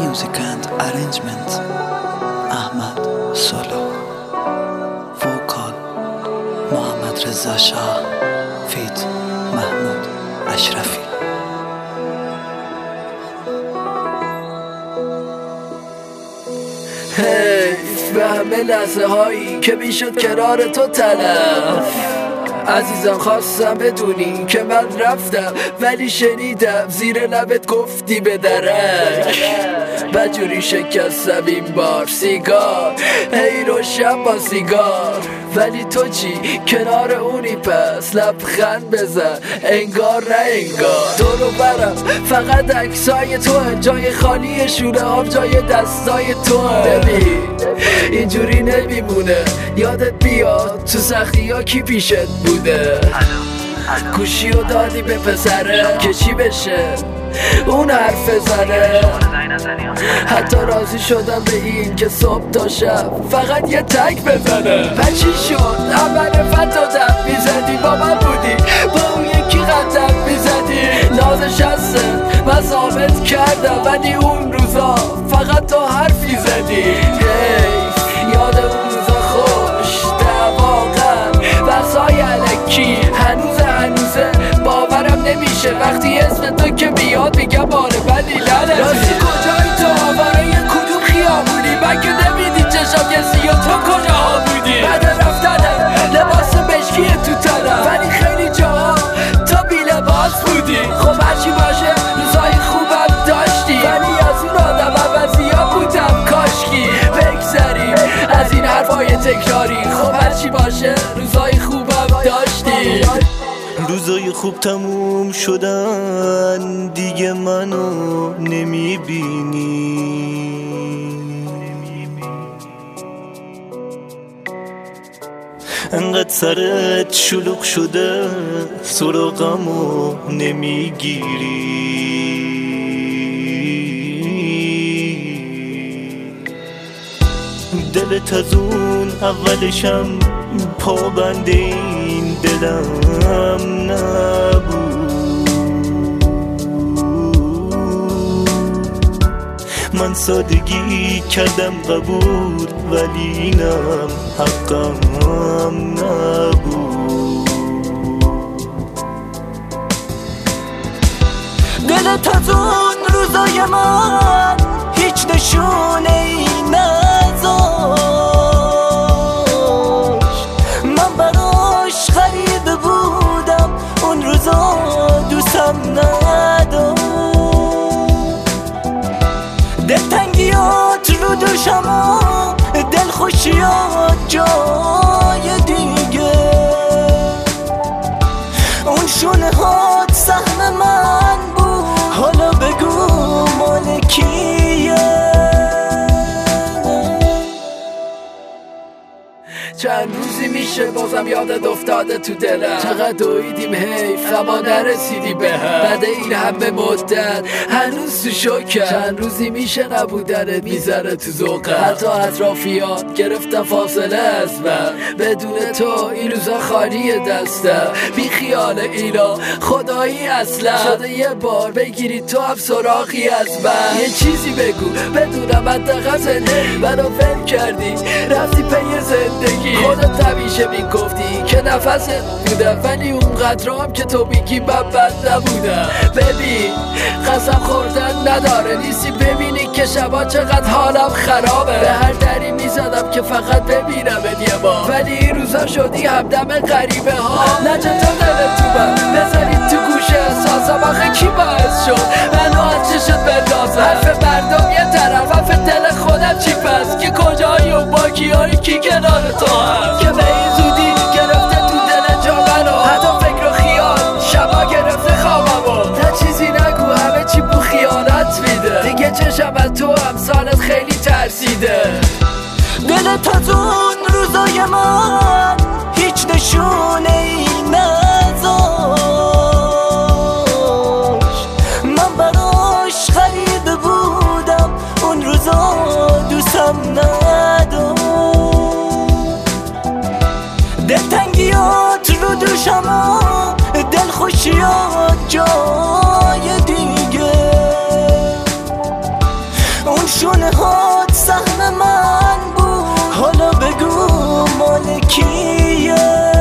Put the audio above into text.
Music and arrangement احمد سولو. وکال محمد رضا شاه. فیت محمود اشرفی. حیف به همه لحظه هایی که میشد کنار تو تلف. عزیزم خواستم بدونی که من رفتم، ولی شنیدم زیر لبت گفتی به درک. بجوری شکستم این بار سیگار، هی روشن با سیگار. ولی تو چی؟ کنار اونی پس لبخند بزن انگار نه انگار. دورو برم فقط عکسای توه، جای خالی شونه ها جای دستای توه. ببین اینجوری نمیمونه، یادت بیاد تو سختی ها کی پیشت بوده. گوشی رو دادی به پسره که چی بشه اون حرف زنه. حتی راضی شدم به این که صبح تا شب فقط یه تک بزنه. و چی شد؟ اول فتادم میزدی با من بودی، با اون یکی قدم میزدی. نازش هسته من ثابت کردم، ولی اون روزا فقط تو حرفی زدی. یاد اون روزا خوش دواقم بحثای علکی هنوزه باورم نمیشه وقتی اسم تو که بیاد میگم باره ولی لعنتی. راستی کجایی تو؟ آواره کدوم خیابونی؟ من که نمیدی چشم یه سیاه، تو کجاها بودی؟ بعد رفتنم لباس مشکی تو تنم، ولی خیلی جاها تا بی لباس بودی. خب هرچی باشه روزای خوبم داشتی، ولی از اون آدم عوضیا بودم کاشکی. بگذریم از این حرفای تکراری، خب هرچی باشه روزای خوبم داشتی. روزای خوب تموم شدن دیگه منو نمیبینی. انقدر سرت شلوغ شده سراغمو نمیگیری. دلت از اون اولشم پابند این دلم نبود. من سادگی کردم قبول، ولی اینم حقم نبود. دلت از اون روزای من هیچ نشونه ای نذاشت. من براش خریده بودم اون روزا دوستم نداشت. دلتنگیات رو دوشم و دلخوشیات جای دیگه. اون شونه هات سهم من بود، حالا بگو مال کیه؟ چند روزی میشه بازم یادت افتاده تو دلم، چقدر دویدیم حیف اما نرسیدی به هم. بعد این همه مدت هنوز تو شوکم. چند روزی میشه نبودنت میذاره تو ذوقم، حتی اطرافیان گرفتم فاصله از من. بدون تو این روزا خالی دستم، بی خیال اینا خدایی اصلا شده یه بار بگیری تو هم سراغی از من. یه چیزی بگو بدونم منطقه زندگی منو فهم کردی رفتی پی زندگی. خودت همیشه میگفتی که نفست بودم، ولی اونقدر هم که تو میگی من بد نبودم. ببین قسم خوردن نداره، نیستی ببینی که شبا چقدر حالم خرابه. به هر دری میزدم که فقط ببینم یه بار، ولی این روزا شدی همدم غریبه ها. نه چطور دلت تو من بزنید تو گوش احساسم، آخه کی باعث شد منو از چشت بندازم؟ حرف مردم یه طرف، حرف دل خودم چی پس؟ که کجایی و با کیایی کی کنار تو هست؟ که به این زودی گرفته تو دل جا منو، حتی فکر و خیال شبا گرفته خوابمو. تا چیزی نگو همه چی بو خیانت میده، دیگه چشم از تو امسالت خیلی ترسیده. دلت از اون روزای من هیچ نشونه ای نذاشت. من براش خریده بودم اون روزا دوستم نداشت. دلتنگیات رو دوشم و دلخوشیات جای دیگه. اون رو شونه هات سهم من بود، حالا بگو مال کیه؟